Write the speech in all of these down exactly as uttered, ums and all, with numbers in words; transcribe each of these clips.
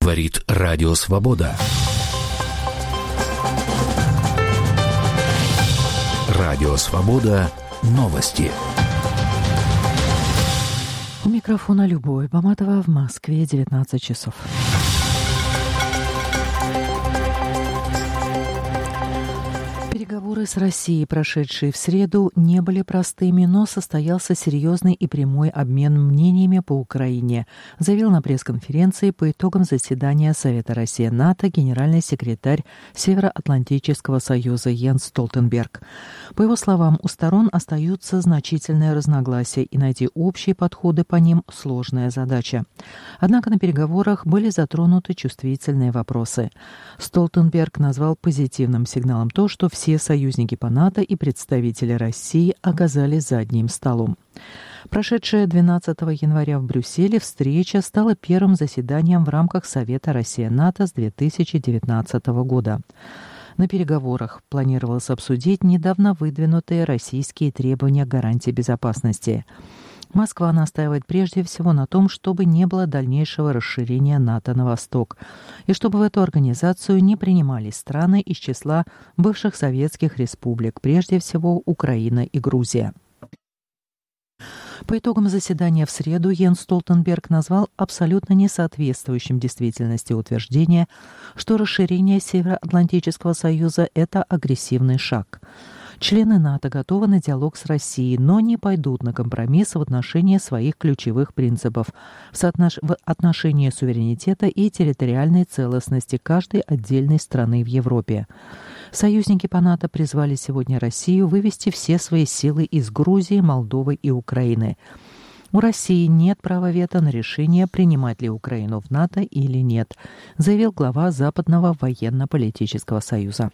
говорит Радио Свобода. Радио Свобода. Новости. У микрофона Любовь Баматова, в Москве девятнадцать часов. Переговоры с Россией, прошедшие в среду, не были простыми, но состоялся серьезный и прямой обмен мнениями по Украине, заявил на пресс-конференции по итогам заседания Совета Россия-НАТО генеральный секретарь Североатлантического союза Йенс Столтенберг. По его словам, у сторон остаются значительные разногласия, и найти общие подходы по ним – сложная задача. Однако на переговорах были затронуты чувствительные вопросы. Столтенберг назвал позитивным сигналом то, что все союзники по НАТО и представители России оказались за одним столом. Прошедшая двенадцатого января в Брюсселе встреча стала первым заседанием в рамках Совета Россия-НАТО с две тысячи девятнадцатого года. На переговорах планировалось обсудить недавно выдвинутые российские требования гарантии безопасности. Москва настаивает прежде всего на том, чтобы не было дальнейшего расширения НАТО на восток, и чтобы в эту организацию не принимались страны из числа бывших советских республик, прежде всего Украина и Грузия. По итогам заседания в среду Йенс Столтенберг назвал абсолютно несоответствующим действительности утверждение, что расширение Североатлантического союза – это агрессивный шаг. Члены НАТО готовы на диалог с Россией, но не пойдут на компромисс в отношении своих ключевых принципов в, соотнош... в отношении суверенитета и территориальной целостности каждой отдельной страны в Европе. Союзники по НАТО призвали сегодня Россию вывести все свои силы из Грузии, Молдовы и Украины. У России нет права вето на решение, принимать ли Украину в НАТО или нет, заявил глава Западного военно-политического союза.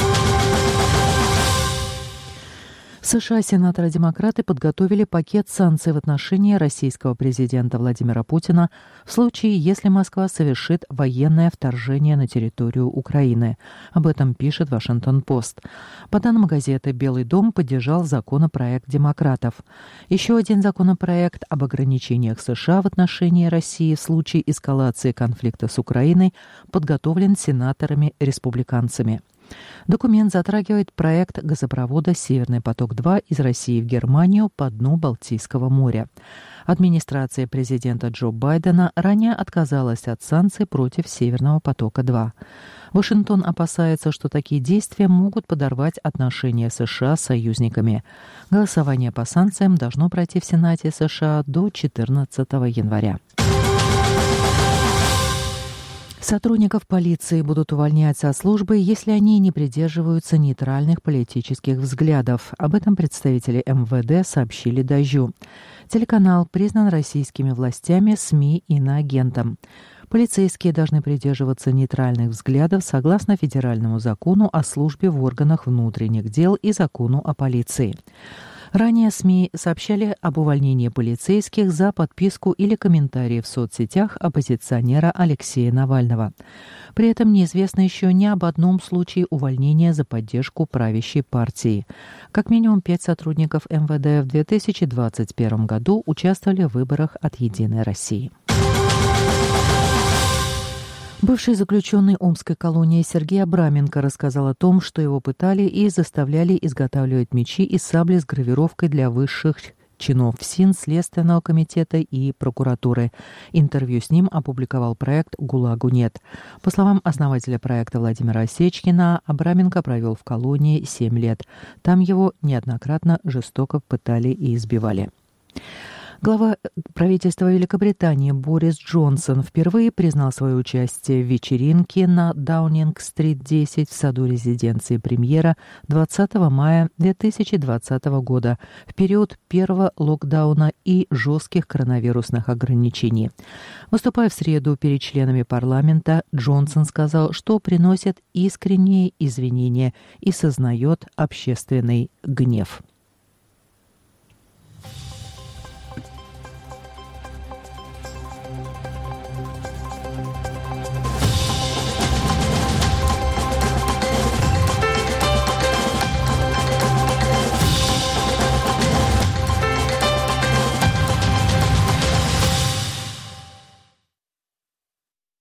США сенаторы-демократы подготовили пакет санкций в отношении российского президента Владимира Путина в случае, если Москва совершит военное вторжение на территорию Украины. Об этом пишет Вашингтон-Пост. По данным газеты, Белый дом поддержал законопроект демократов. Еще один законопроект об ограничениях США в отношении России в случае эскалации конфликта с Украиной подготовлен сенаторами-республиканцами. Документ затрагивает проект газопровода «Северный поток-два» из России в Германию по дну Балтийского моря. Администрация президента Джо Байдена ранее отказалась от санкций против «Северного потока-два». Вашингтон опасается, что такие действия могут подорвать отношения США с союзниками. Голосование по санкциям должно пройти в Сенате США до четырнадцатого января. Сотрудников полиции будут увольнять со службы, если они не придерживаются нейтральных политических взглядов. Об этом представители эм вэ дэ сообщили «Дождю». Телеканал признан российскими властями СМИ иноагентом. Полицейские должны придерживаться нейтральных взглядов согласно федеральному закону о службе в органах внутренних дел и закону о полиции. Ранее СМИ сообщали об увольнении полицейских за подписку или комментарии в соцсетях оппозиционера Алексея Навального. При этом неизвестно еще ни об одном случае увольнения за поддержку правящей партии. Как минимум пять сотрудников эм вэ дэ в две тысячи двадцать первом году участвовали в выборах от «Единой России». Бывший заключенный Омской колонии Сергей Абраменко рассказал о том, что его пытали и заставляли изготавливать мечи и сабли с гравировкой для высших чинов ФСИН, Следственного комитета и прокуратуры. Интервью с ним опубликовал проект «ГУЛАГу нет». По словам основателя проекта Владимира Осечкина, Абраменко провел в колонии семь лет. Там его неоднократно жестоко пытали и избивали. Глава правительства Великобритании Борис Джонсон впервые признал свое участие в вечеринке на Даунинг-стрит десять в саду резиденции премьера двадцатого мая две тысячи двадцатого года, в период первого локдауна и жестких коронавирусных ограничений. Выступая в среду перед членами парламента, Джонсон сказал, что приносит искренние извинения и сознает общественный гнев.